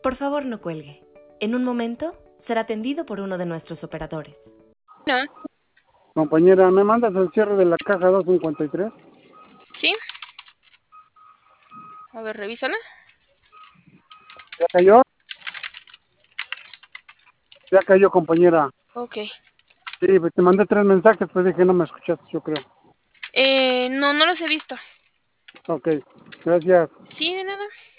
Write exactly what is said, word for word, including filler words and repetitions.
Por favor, no cuelgue. En un momento será atendido por uno de nuestros operadores. No. Compañera, ¿me mandas el cierre de la caja doscientos cincuenta y tres? ¿Sí? A ver, revísala. ¿Ya cayó? Ya cayó, compañera. Ok. Sí, pues te mandé tres mensajes, pues dije no me escuchaste, yo creo. Eh, no, no los he visto. Ok, gracias. Sí, de nada.